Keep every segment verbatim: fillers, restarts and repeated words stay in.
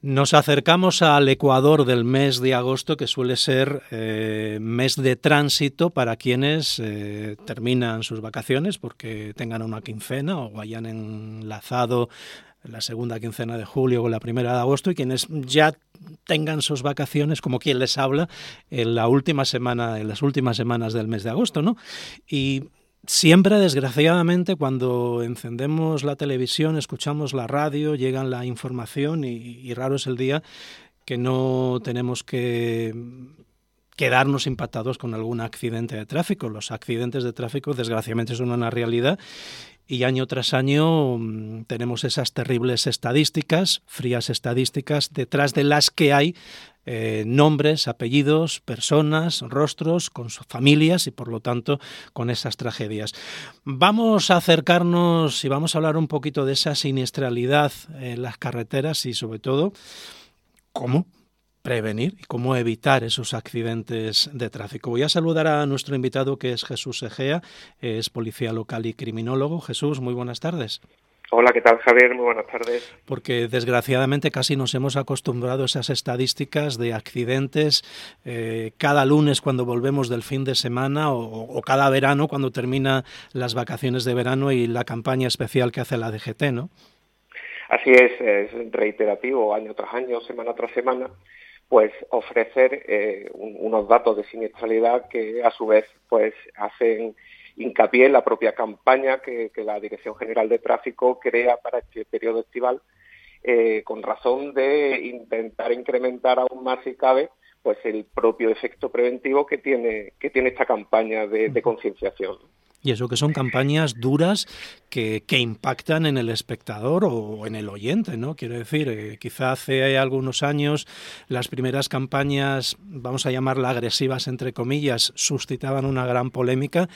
Nos acercamos al ecuador del mes de agosto, que suele ser eh, mes de tránsito para quienes eh, terminan sus vacaciones porque tengan una quincena o hayan enlazado la segunda quincena de julio o la primera de agosto, y quienes ya tengan sus vacaciones, como quien les habla, en la última semana, en las últimas semanas del mes de agosto, ¿no? Y siempre, desgraciadamente, cuando encendemos la televisión, escuchamos la radio, llega la información y, y raro es el día que no tenemos que quedarnos impactados con algún accidente de tráfico. Los accidentes de tráfico, desgraciadamente, son una realidad y año tras año mmm, tenemos esas terribles estadísticas, frías estadísticas, detrás de las que hay Eh, nombres, apellidos, personas, rostros, con sus familias y, por lo tanto, con esas tragedias. Vamos a acercarnos y vamos a hablar un poquito de esa siniestralidad en las carreteras y, sobre todo, cómo prevenir y cómo evitar esos accidentes de tráfico. Voy a saludar a nuestro invitado, que es Jesús Egea, es policía local y criminólogo. Jesús, muy buenas tardes. Hola, ¿qué tal, Javier? Muy buenas tardes. Porque desgraciadamente casi nos hemos acostumbrado a esas estadísticas de accidentes eh, cada lunes cuando volvemos del fin de semana o, o cada verano cuando termina las vacaciones de verano y la campaña especial que hace la D G T, ¿no? Así es, es reiterativo año tras año, semana tras semana, pues ofrecer eh, un, unos datos de siniestralidad que a su vez pues hacen hincapié en la propia campaña que, que la Dirección General de Tráfico crea para este periodo estival, eh, con razón de intentar incrementar aún más, si cabe, pues el propio efecto preventivo que tiene que tiene esta campaña de, de concienciación. Y eso que son campañas duras que, que impactan en el espectador o en el oyente, ¿no? Quiero decir, eh, quizá hace algunos años las primeras campañas, vamos a llamarlas agresivas, entre comillas, suscitaban una gran polémica.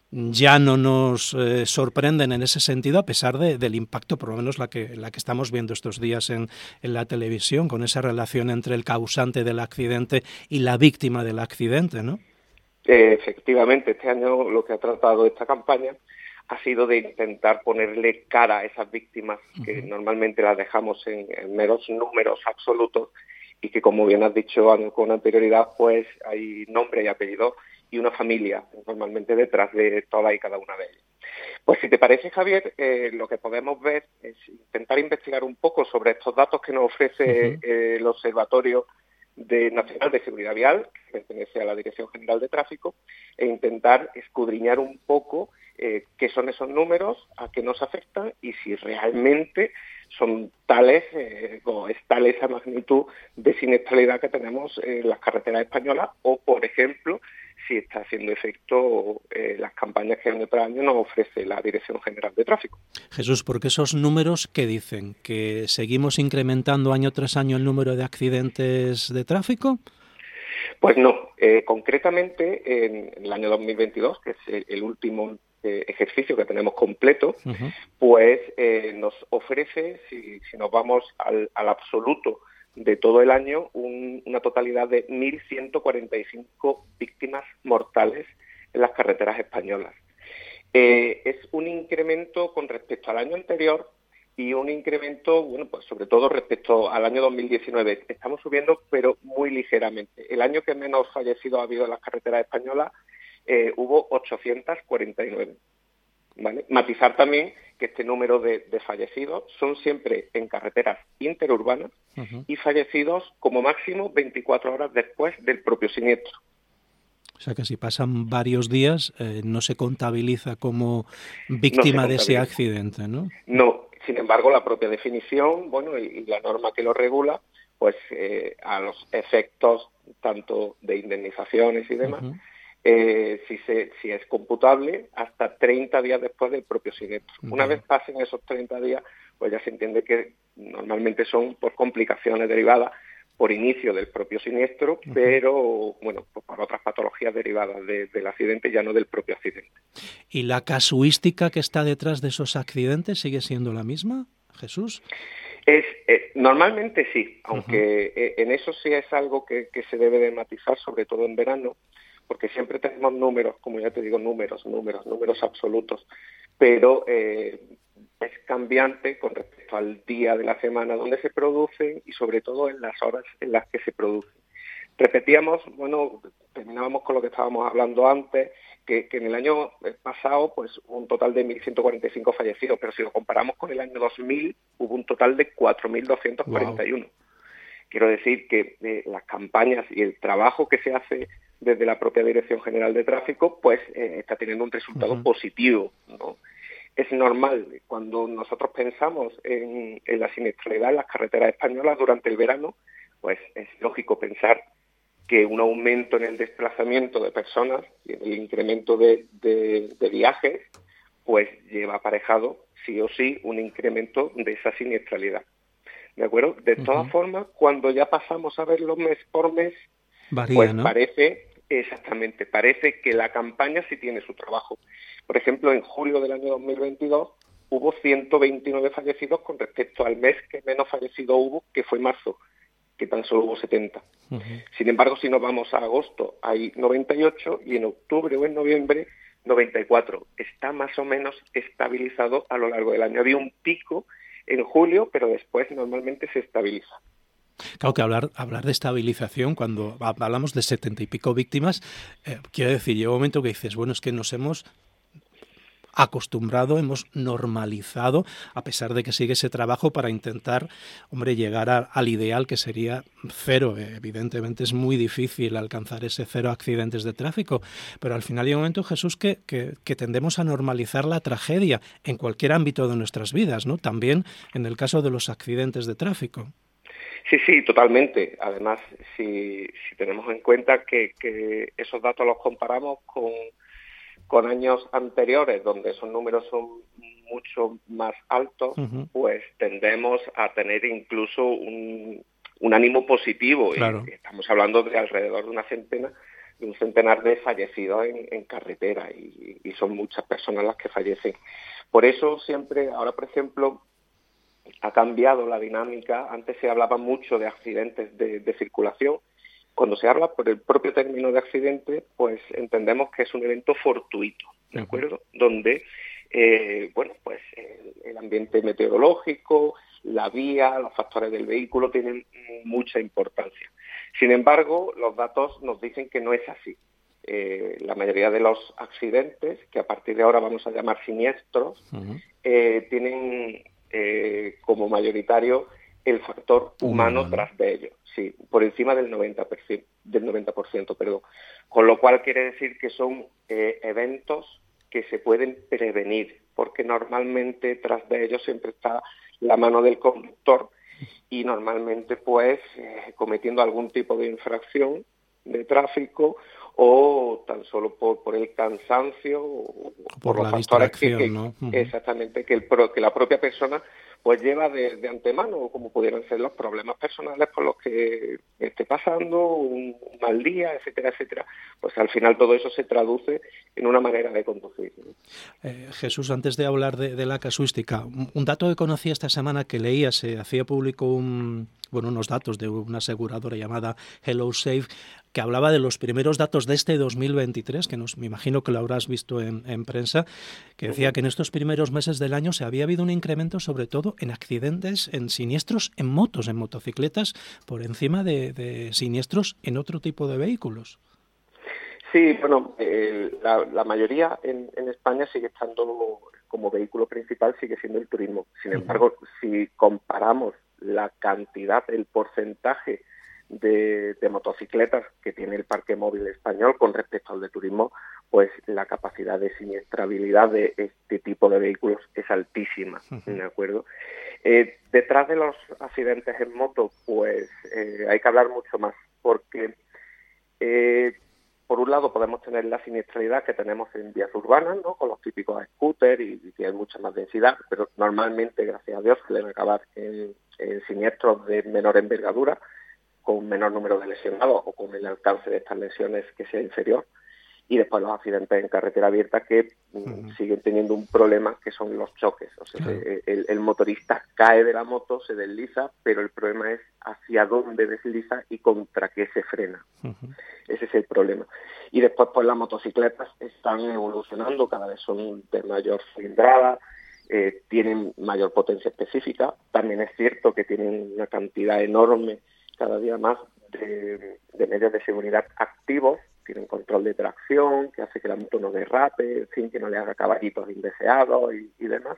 Ya no nos eh, sorprenden en ese sentido, a pesar de, del impacto, por lo menos la que, la que estamos viendo estos días en, en la televisión, con esa relación entre el causante del accidente y la víctima del accidente, ¿no? Eh, efectivamente, este año lo que ha tratado esta campaña ha sido de intentar ponerle cara a esas víctimas que uh-huh. normalmente las dejamos en, en meros números absolutos y que, como bien has dicho con anterioridad, pues hay nombre y apellido y una familia normalmente detrás de todas y cada una de ellas. Pues si te parece, Javier, eh, lo que podemos ver es intentar investigar un poco sobre estos datos que nos ofrece uh-huh. eh, el Observatorio de Nacional de Seguridad Vial, que pertenece a la Dirección General de Tráfico, e intentar escudriñar un poco eh, qué son esos números, a qué nos afectan y si realmente son tales, eh, o es tal esa magnitud de siniestralidad que tenemos en las carreteras españolas, o, por ejemplo, si está haciendo efecto eh, las campañas que año tras año nos ofrece la Dirección General de Tráfico. Jesús, ¿por qué esos números qué dicen? ¿Que seguimos incrementando año tras año el número de accidentes de tráfico? Pues no, eh, concretamente en, en el año dos mil veintidós, que es el, el último eh, ejercicio que tenemos completo, uh-huh. pues eh, nos ofrece, si, si nos vamos al, al absoluto de todo el año, un, una totalidad de mil ciento cuarenta y cinco víctimas mortales en las carreteras españolas. Eh, es un incremento con respecto al año anterior y un incremento, bueno, pues sobre todo respecto al año dos mil diecinueve. Estamos subiendo, pero muy ligeramente. El año que menos fallecidos ha habido en las carreteras españolas eh, hubo ochocientos cuarenta y nueve. ¿Vale? Matizar también que este número de, de fallecidos son siempre en carreteras interurbanas uh-huh. y fallecidos como máximo veinticuatro horas después del propio siniestro. O sea que si pasan varios días eh, no se contabiliza como víctima no de ese accidente, ¿no? No, sin embargo la propia definición, bueno, y, y la norma que lo regula, pues eh, a los efectos tanto de indemnizaciones y demás, uh-huh. Eh, si, se, si es computable hasta treinta días después del propio siniestro. Uh-huh. Una vez pasen esos treinta días, pues ya se entiende que normalmente son por complicaciones derivadas por inicio del propio siniestro, uh-huh. pero bueno, pues por otras patologías derivadas de, del accidente, ya no del propio accidente. ¿Y la casuística que está detrás de esos accidentes sigue siendo la misma, Jesús? Es, eh, normalmente sí, aunque uh-huh. eh, en eso sí es algo que, que se debe de matizar, sobre todo en verano, porque siempre tenemos números, como ya te digo, números, números, números absolutos, pero eh, es cambiante con respecto al día de la semana donde se producen y sobre todo en las horas en las que se producen. Repetíamos, bueno, terminábamos con lo que estábamos hablando antes, que, que en el año pasado pues un total de mil ciento cuarenta y cinco fallecidos, pero si lo comparamos con el año dos mil, hubo un total de cuatro mil doscientos cuarenta y uno. Wow. Quiero decir que eh, las campañas y el trabajo que se hace desde la propia Dirección General de Tráfico, pues eh, está teniendo un resultado uh-huh. positivo, ¿no? Es normal, cuando nosotros pensamos en, en la siniestralidad en las carreteras españolas durante el verano, pues es lógico pensar que un aumento en el desplazamiento de personas y en el incremento de, de, de viajes, pues lleva aparejado sí o sí un incremento de esa siniestralidad. ¿De acuerdo? De uh-huh. todas formas, cuando ya pasamos a verlo mes por mes, Varía, pues ¿no? parece, exactamente, parece que la campaña sí tiene su trabajo. Por ejemplo, en julio del año dos mil veintidós hubo ciento veintinueve fallecidos con respecto al mes que menos fallecidos hubo, que fue marzo, que tan solo hubo setenta. Uh-huh. Sin embargo, si nos vamos a agosto, hay noventa y ocho y en octubre o en noviembre, noventa y cuatro. Está más o menos estabilizado a lo largo del año. Había un pico en julio, pero después normalmente se estabiliza. Claro que hablar, hablar de estabilización, cuando hablamos de setenta y pico víctimas, eh, quiere decir, llega un momento que dices, bueno, es que nos hemos acostumbrado, hemos normalizado, a pesar de que sigue ese trabajo para intentar, hombre, llegar a, al ideal que sería cero. Evidentemente es muy difícil alcanzar ese cero accidentes de tráfico, pero al final hay un momento, Jesús, que, que, que tendemos a normalizar la tragedia en cualquier ámbito de nuestras vidas, ¿no? También en el caso de los accidentes de tráfico. Sí, sí, totalmente. Además, si, si tenemos en cuenta que, que esos datos los comparamos con con años anteriores, donde esos números son mucho más altos, uh-huh. pues tendemos a tener incluso un, un ánimo positivo. Claro. Y estamos hablando de alrededor de una centena, de un centenar de fallecidos en, en carretera, y, y son muchas personas las que fallecen. Por eso siempre, ahora por ejemplo, ha cambiado la dinámica. Antes se hablaba mucho de accidentes de, de circulación. Cuando se habla por el propio término de accidente, pues entendemos que es un evento fortuito, ¿de acuerdo? Uh-huh. Donde, eh, bueno, pues el, el ambiente meteorológico, la vía, los factores del vehículo tienen mucha importancia. Sin embargo, los datos nos dicen que no es así. Eh, la mayoría de los accidentes, que a partir de ahora vamos a llamar siniestros, uh-huh. eh, tienen eh, como mayoritario el factor humano, humano tras de ello, sí, por encima del noventa por ciento, del noventa por ciento, perdón. Con lo cual quiere decir que son eh, eventos que se pueden prevenir, porque normalmente tras de ellos siempre está la mano del conductor y normalmente pues eh, cometiendo algún tipo de infracción de tráfico o tan solo por, por el cansancio o por, por los factores que, que ¿no? uh-huh. exactamente que, el, que la propia persona pues lleva de, de antemano, como pudieran ser los problemas personales por los que esté pasando, un mal día, etcétera, etcétera. Pues al final todo eso se traduce en una manera de conducir. Eh, Jesús, antes de hablar de, de la casuística, un dato que conocí esta semana que leía, se hacía público un, bueno, unos datos de una aseguradora llamada Hello Safe, que hablaba de los primeros datos de este dos mil veintitrés, que nos, me imagino que lo habrás visto en, en prensa, que decía uh-huh. que en estos primeros meses del año se había habido un incremento sobre todo en accidentes, en siniestros en motos, en motocicletas, por encima de, de siniestros en otro tipo de vehículos. Sí, bueno, eh, la, la mayoría en, en España sigue estando como vehículo principal, sigue siendo el turismo. Sin embargo, uh-huh. si comparamos la cantidad, el porcentaje de, de motocicletas que tiene el parque móvil español con respecto al de turismo, pues la capacidad de siniestrabilidad de este tipo de vehículos es altísima, ¿de acuerdo? Eh, detrás de los accidentes en moto, pues eh, hay que hablar mucho más, porque eh, por un lado podemos tener la siniestralidad que tenemos en vías urbanas, ¿no? Con los típicos scooters y, y tienen mucha más densidad, pero normalmente, gracias a Dios, suelen acabar en, en siniestros de menor envergadura, con un menor número de lesionados o con el alcance de estas lesiones que sea inferior. y después los accidentes en carretera abierta que uh-huh. siguen teniendo un problema, que son los choques. O sea, claro. el, el motorista cae de la moto, se desliza, pero el problema es hacia dónde desliza y contra qué se frena. Uh-huh. Ese es el problema. Y después, pues las motocicletas están evolucionando, cada vez son de mayor cilindrada, eh, tienen mayor potencia específica. También es cierto que tienen una cantidad enorme, cada día más, de, de medios de seguridad activos. Tienen control de tracción, que hace que la moto no derrape, en fin, que no le haga caballitos indeseados y, y demás.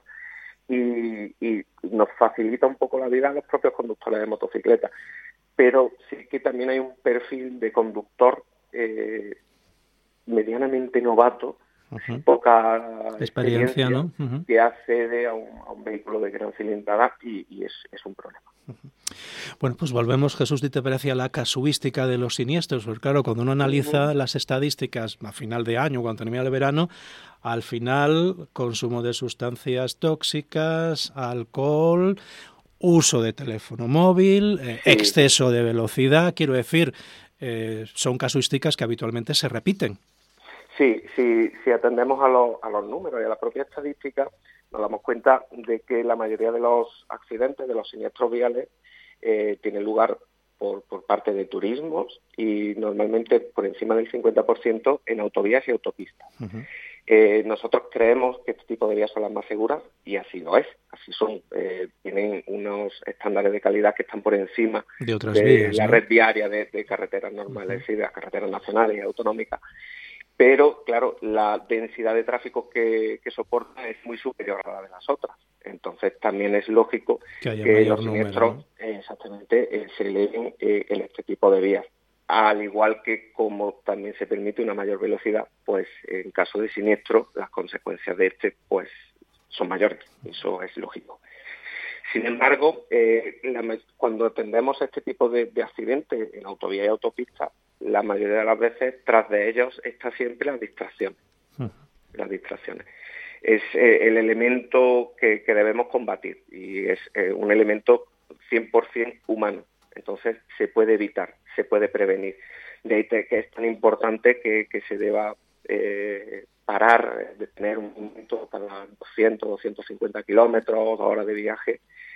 Y, y nos facilita un poco la vida a los propios conductores de motocicletas. Pero sí que también hay un perfil de conductor eh, medianamente novato, uh-huh. poca experiencia, experiencia ¿no? Uh-huh. que accede a un, a un vehículo de gran cilindrada y, y es, es un problema. Uh-huh. Bueno, pues volvemos, Jesús, ¿te parece a la casuística de los siniestros? Porque claro, cuando uno analiza uh-huh. las estadísticas a final de año, cuando termina el verano, al final consumo de sustancias tóxicas, alcohol, uso de teléfono móvil, eh, sí. exceso de velocidad, quiero decir, eh, son casuísticas que habitualmente se repiten. Sí, sí, si atendemos a los, a los números y a la propia estadística, nos damos cuenta de que la mayoría de los accidentes, de los siniestros viales, eh, tienen lugar por, por parte de turismos y normalmente por encima del cincuenta por ciento en autovías y autopistas. Uh-huh. Eh, nosotros creemos que este tipo de vías son las más seguras y así lo es, así son. Eh, tienen unos estándares de calidad que están por encima de, otras de vías, la ¿no? red viaria de, de carreteras normales uh-huh. y de las carreteras nacionales y autonómicas. Pero, claro, la densidad de tráfico que, que soporta es muy superior a la de las otras. Entonces, también es lógico que, haya que mayor los número, siniestros ¿no? eh, exactamente eh, se eleven eh, en este tipo de vías. Al igual que como también se permite una mayor velocidad, pues en caso de siniestro, las consecuencias de este pues son mayores. Eso es lógico. Sin embargo, eh, la, cuando atendemos a este tipo de, de accidentes en autovía y autopista, la mayoría de las veces tras de ellos está siempre la distracción. Uh-huh. Las distracciones. Es eh, el elemento que, que debemos combatir y es eh, un elemento cien por ciento humano. Entonces se puede evitar, se puede prevenir. De ahí que es tan importante que, que se deba eh, parar, detener un momento cada doscientos, doscientos cincuenta kilómetros, dos horas de viaje,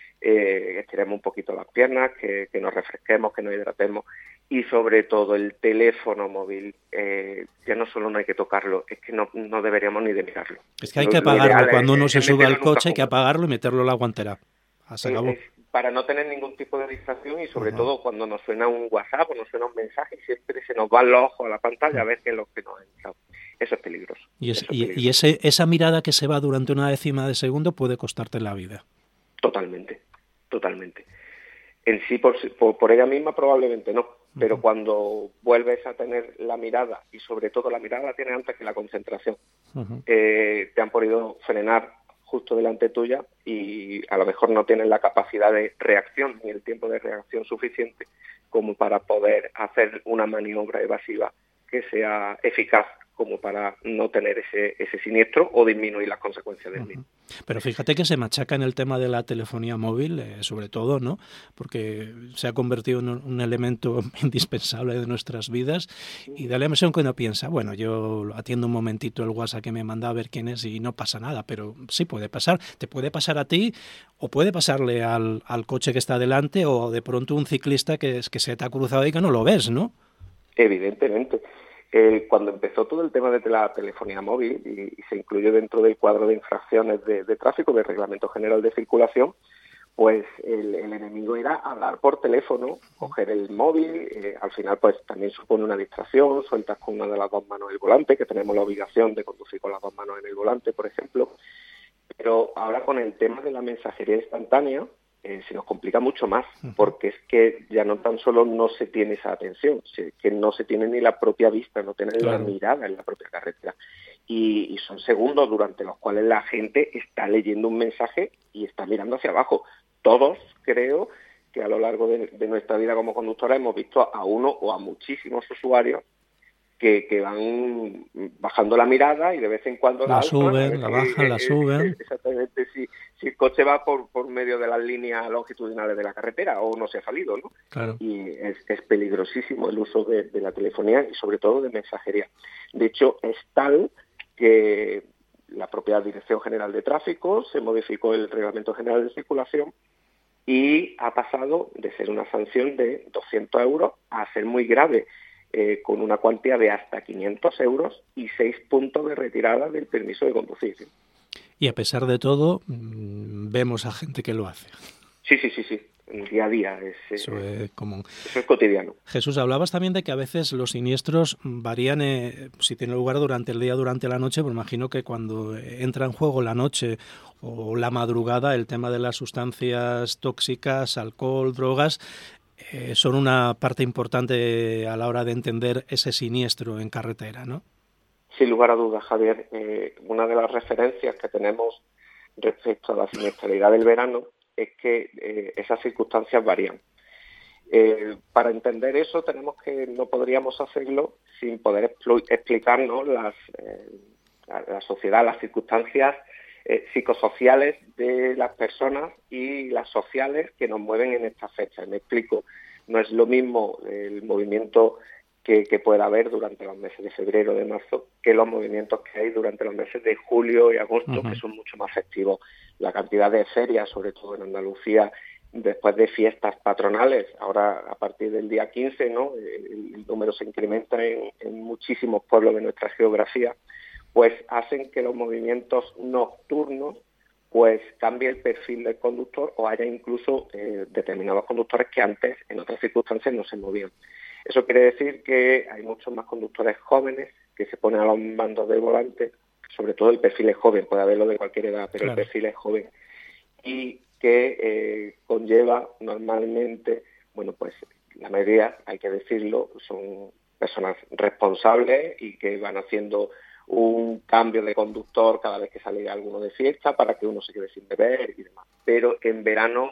eh, estiremos un poquito las piernas, que, que nos refresquemos, que nos hidratemos y sobre todo el teléfono móvil, eh, ya no solo no hay que tocarlo, es que no, no deberíamos ni de mirarlo. Es que hay que apagarlo, cuando uno se sube al coche hay que apagarlo y meterlo en la guantera. Se acabó. Es, para no tener ningún tipo de distracción y sobre uh-huh. todo cuando nos suena un WhatsApp o nos suena un mensaje, siempre se nos van los ojos a la pantalla uh-huh. a ver qué es lo que nos ha entrado. Eso es peligroso. Y, es, Eso es y, peligroso. y ese, esa mirada que se va durante una décima de segundo puede costarte la vida. Totalmente, totalmente. En sí, por, por, por ella misma probablemente no, uh-huh. pero cuando vuelves a tener la mirada, y sobre todo la mirada la tienes antes que la concentración, uh-huh. eh, te han podido frenar justo delante tuya y a lo mejor no tienes la capacidad de reacción ni el tiempo de reacción suficiente como para poder hacer una maniobra evasiva que sea eficaz como para no tener ese, ese siniestro o disminuir las consecuencias del mismo. Pero fíjate que se machaca en el tema de la telefonía móvil, eh, sobre todo, ¿no? Porque se ha convertido en un, un elemento indispensable de nuestras vidas y da la impresión que uno piensa, bueno, yo atiendo un momentito el WhatsApp que me manda a ver quién es y no pasa nada, pero sí puede pasar. Te puede pasar a ti o puede pasarle al, al coche que está delante o de pronto un ciclista que, que se te ha cruzado y que no lo ves, ¿no? Evidentemente. Eh, cuando empezó todo el tema de la telefonía móvil y, y se incluyó dentro del cuadro de infracciones de, de tráfico del Reglamento General de Circulación, pues el, el enemigo era hablar por teléfono, coger el móvil, eh, al final pues también supone una distracción, sueltas con una de las dos manos el volante, que tenemos la obligación de conducir con las dos manos en el volante, por ejemplo, pero ahora con el tema de la mensajería instantánea, Eh, se nos complica mucho más, porque es que ya no tan solo no se tiene esa atención, es que no se tiene ni la propia vista, no tiene claro. la mirada en la propia carretera. Y, y son segundos durante los cuales la gente está leyendo un mensaje y está mirando hacia abajo. Todos, creo, que a lo largo de, de nuestra vida como conductora hemos visto a uno o a muchísimos usuarios que, que van bajando la mirada y de vez en cuando la, la suben, la bajan, la suben. Exactamente, si, si el coche va por, por medio de las líneas longitudinales de la carretera o no se ha salido, ¿no? Claro. Y es, es peligrosísimo el uso de, de la telefonía y sobre todo de mensajería. De hecho, es tal que la propia Dirección General de Tráfico se modificó el Reglamento General de Circulación y ha pasado de ser una sanción de doscientos euros a ser muy grave, eh, con una cuantía de hasta quinientos euros y seis puntos de retirada del permiso de conducir. Y a pesar de todo, mmm, vemos a gente que lo hace. Sí, sí, sí, sí. Día a día. Es, eso es, es común. Eso es cotidiano. Jesús, hablabas también de que a veces los siniestros varían, eh, si tienen lugar durante el día, durante la noche, pues imagino que cuando entra en juego la noche o la madrugada, el tema de las sustancias tóxicas, alcohol, drogas, eh, son una parte importante a la hora de entender ese siniestro en carretera, ¿no? Sin lugar a dudas, Javier. Eh, una de las referencias que tenemos respecto a la siniestralidad del verano es que eh, esas circunstancias varían. Eh, para entender eso tenemos que no podríamos hacerlo sin poder expl- explicarnos las, eh, la, la sociedad, las circunstancias eh, psicosociales de las personas y las sociales que nos mueven en estas fechas. Me explico, no es lo mismo el movimiento que, que pueda haber durante los meses de febrero, de marzo, que los movimientos que hay durante los meses de julio y agosto, uh-huh. que son mucho más festivos. La cantidad de ferias, sobre todo en Andalucía, después de fiestas patronales, ahora a partir del día quince, ¿no? el, el número se incrementa en, en muchísimos pueblos de nuestra geografía, pues hacen que los movimientos nocturnos pues cambie el perfil del conductor o haya incluso eh, determinados conductores que antes en otras circunstancias no se movían. Eso quiere decir que hay muchos más conductores jóvenes que se ponen a los mandos del volante, sobre todo el perfil es joven, puede haberlo de cualquier edad, pero claro. El perfil es joven, y que eh, conlleva normalmente, bueno, pues la mayoría, hay que decirlo, son personas responsables y que van haciendo un cambio de conductor cada vez que sale alguno de fiesta para que uno se quede sin beber y demás. Pero en verano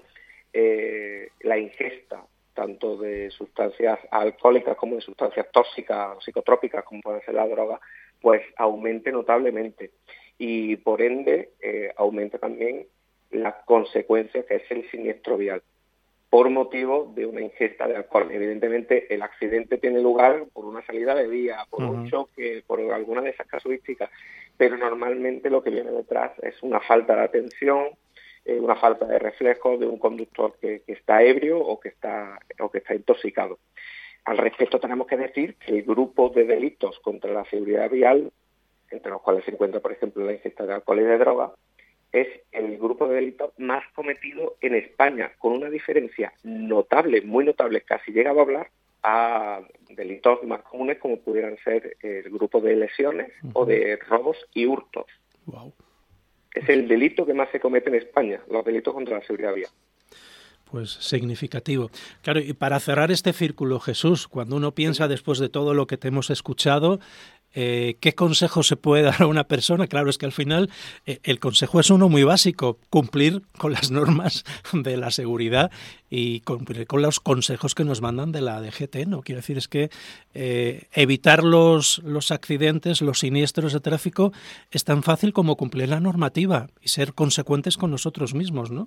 eh, la ingesta tanto de sustancias alcohólicas como de sustancias tóxicas o psicotrópicas como pueden ser la droga, pues aumente notablemente y por ende eh, aumenta también las consecuencias que es el siniestro vial por motivo de una ingesta de alcohol. Evidentemente el accidente tiene lugar por una salida de vía, por uh-huh. un choque, por alguna de esas casuísticas, pero normalmente lo que viene detrás es una falta de atención, eh, una falta de reflejo de un conductor que, que está ebrio o que está, o que está intoxicado. Al respecto tenemos que decir que el grupo de delitos contra la seguridad vial, entre los cuales se encuentra, por ejemplo, la ingesta de alcohol y de droga, es el grupo de delitos más cometido en España, con una diferencia notable, muy notable, casi llegado a hablar a delitos más comunes como pudieran ser el grupo de lesiones uh-huh. o de robos y hurtos. Wow. Es el delito que más se comete en España, los delitos contra la seguridad vial. Pues significativo. Claro, y para cerrar este círculo, Jesús, cuando uno piensa después de todo lo que te hemos escuchado, eh, ¿qué consejo se puede dar a una persona? Claro, es que al final eh, el consejo es uno muy básico, cumplir con las normas de la seguridad y cumplir con los consejos que nos mandan de la D G T, ¿no? Quiero decir, es que eh, evitar los, los accidentes, los siniestros de tráfico es tan fácil como cumplir la normativa y ser consecuentes con nosotros mismos, ¿no?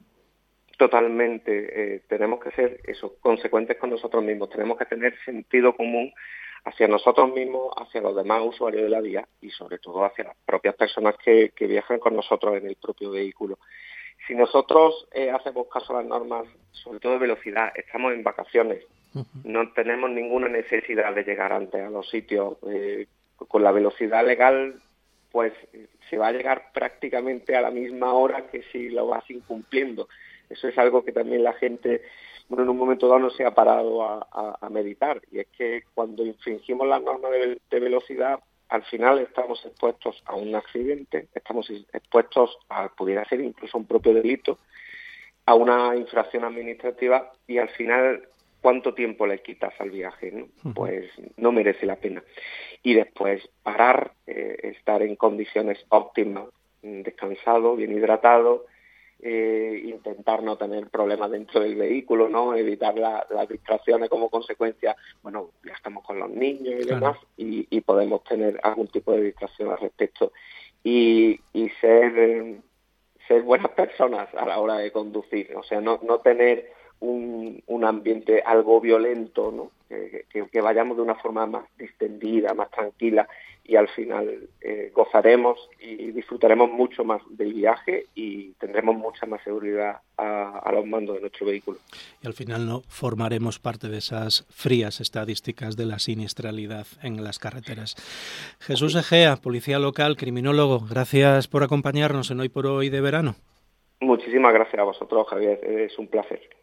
Totalmente. Eh, tenemos que ser eso, consecuentes con nosotros mismos. Tenemos que tener sentido común hacia nosotros mismos, hacia los demás usuarios de la vía y sobre todo hacia las propias personas que, que viajan con nosotros en el propio vehículo. Si nosotros eh, hacemos caso a las normas, sobre todo de velocidad, estamos en vacaciones, uh-huh. no tenemos ninguna necesidad de llegar antes a los sitios. Eh, con la velocidad legal, pues se va a llegar prácticamente a la misma hora que si lo vas incumpliendo. Eso es algo que también la gente, bueno, en un momento dado no se ha parado a, a, a meditar. Y es que cuando infringimos las normas de, de velocidad, al final estamos expuestos a un accidente, estamos expuestos a, pudiera ser incluso un propio delito, a una infracción administrativa y al final, ¿cuánto tiempo le quitas al viaje? ¿No? Uh-huh. Pues no merece la pena. Y después parar, eh, estar en condiciones óptimas, descansado, bien hidratado, eh, intentar no tener problemas dentro del vehículo, ¿no? Evitar la, las distracciones como consecuencia. Bueno, ya estamos con los niños y claro. demás, y, y podemos tener algún tipo de distracción al respecto. Y, y ser, eh, ser buenas personas a la hora de conducir, o sea, no, no tener un, un ambiente algo violento, ¿no? Que, que, que vayamos de una forma más distendida, más tranquila, y al final eh, gozaremos y disfrutaremos mucho más del viaje y tendremos mucha más seguridad a, a los mandos de nuestro vehículo. Y al final no formaremos parte de esas frías estadísticas de la siniestralidad en las carreteras. Jesús Egea, policía local, criminólogo, gracias por acompañarnos en Hoy por Hoy de verano. Muchísimas gracias a vosotros, Javier, es un placer.